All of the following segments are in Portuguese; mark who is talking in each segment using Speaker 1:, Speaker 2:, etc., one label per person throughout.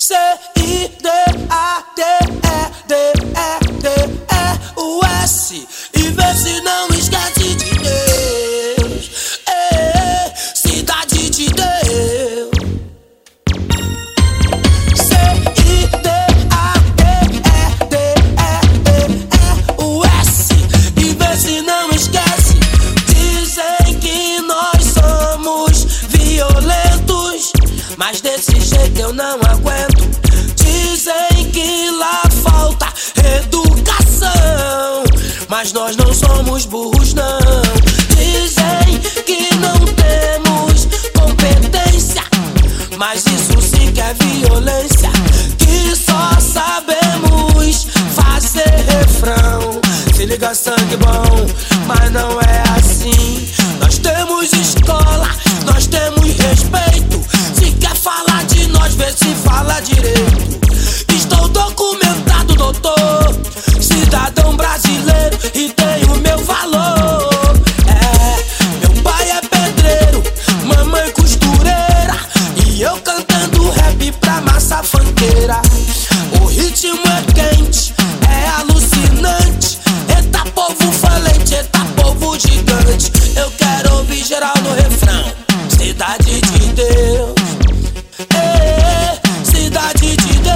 Speaker 1: C-I-D-A-D-E-D-E-D-E-U-S. E vê se não esquece de Deus. Cidade de Deus. C-I-D-A-D-E-D-E-U-S. E vê se não esquece. Dizem que nós somos violentos, mas desse jeito eu não aguento. Dizem que lá falta educação, mas nós não somos burros não. Dizem que não temos competência, mas isso sim que é violência. Que só sabemos fazer refrão. Se liga sangue bom, mas não é assim. Nós temos escola, nós temos respeito. Se quer falar de nós, vê se fala direito. Estou documentado, doutor, cidadão brasileiro, e tenho meu valor. Meu pai é pedreiro, mamãe costureira, e eu cantando rap pra massa funkeira. O ritmo é quente, é alucinante. Eita povo falente, eita povo gigante. Eu quero ouvir geral no refrão. Cidade de Deus, cidade de Deus.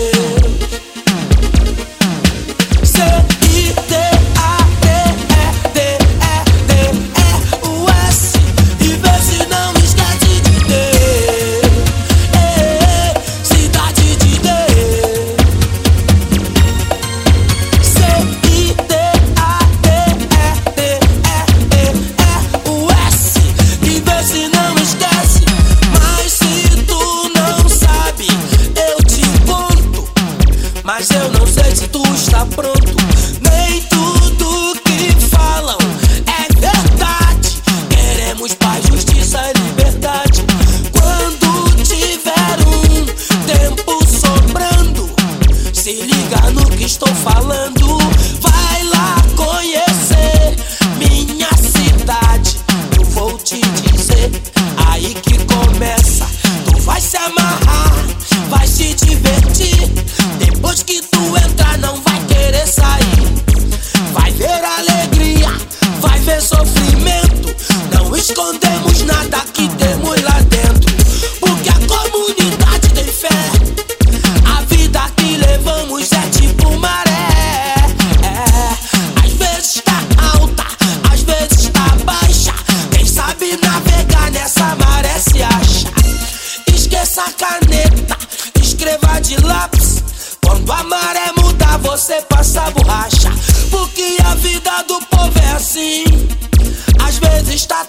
Speaker 1: C-I-D-A-D-E-D-E-U-S. E vê se não esquece de Deus. Cidade de Deus. C-I-D-A-D-E-D-E-U-S. E vê se não esquece. Mas se tu não sabe, eu te conto. Mas eu não sei se tu está pronto. Nem tudo que falam é verdade. Queremos paz, justiça e liberdade. Quando tiver um tempo sobrando, se liga no que estou falando. Vai lá conhecer minha cidade. Eu vou te dizer, aí que começa. Tu vai se amarrar, vai se divertir. Depois que tu entrar, não vai querer sair. Vai ver alegria, vai ver sofrimento. Não escondemos nada que temos lá dentro, porque a comunidade tem fé. A vida que levamos é tipo maré. Às vezes tá alta, às vezes tá baixa. Quem sabe navegar nessa maré se acha. Esqueça a caneta, escreva de lápis. Quando a maré mudar, você passa a borracha. Porque a vida do povo é assim. Às vezes tá